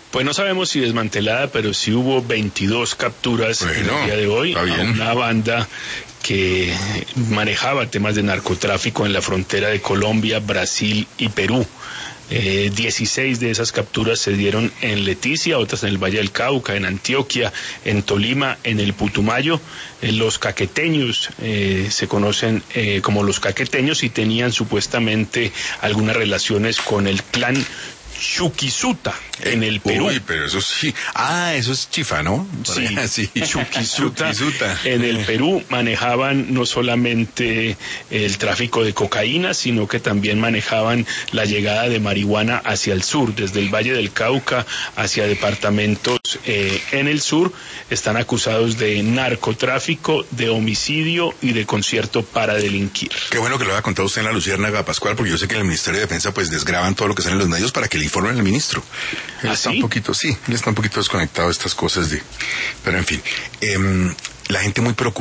Pues no sabemos si desmantelada, pero sí hubo 22 capturas en el día de hoy a una banda que manejaba temas de narcotráfico en la frontera de Colombia, Brasil y Perú. 16 de esas capturas se dieron en Leticia, otras en el Valle del Cauca, en Antioquia, en Tolima, en el Putumayo. Los caqueteños se conocen como los caqueteños y tenían supuestamente algunas relaciones con el clan Chuquisuta en el Perú. Uy, pero eso sí. Eso es Chifa, ¿no? Sí. Chuquisuta. En el Perú manejaban no solamente el tráfico de cocaína, sino que también manejaban la llegada de marihuana hacia el sur, desde el Valle del Cauca hacia departamentos en el sur. Están acusados de narcotráfico, de homicidio y de concierto para delinquir. Qué bueno que lo haya contado usted en la Luciérnaga, Pascual, porque yo sé que en el Ministerio de Defensa pues desgraban todo lo que sale en los medios para que le informen al ministro. Él está un poquito desconectado de estas cosas pero en fin, la gente muy preocupada.